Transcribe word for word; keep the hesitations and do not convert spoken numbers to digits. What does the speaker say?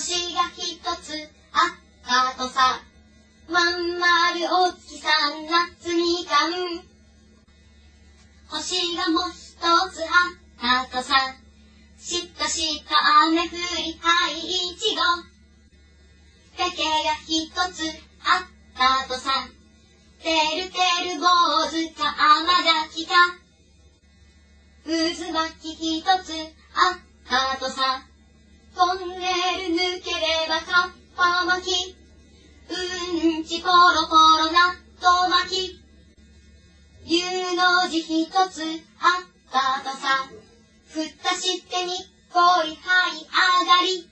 星が一つあったとさ、まん丸お月さん夏みかん。星がもう一つあったとさ、しっとした雨降りはいいちご。竹が一つあったとさ、てるてる坊主か甘崎か。渦巻き一つあったとさ、トンネル抜ければかっぱ巻き。うんちポロポロ納豆巻き。龍の字一つあったとさ、ふたしてにっこりはい上がり。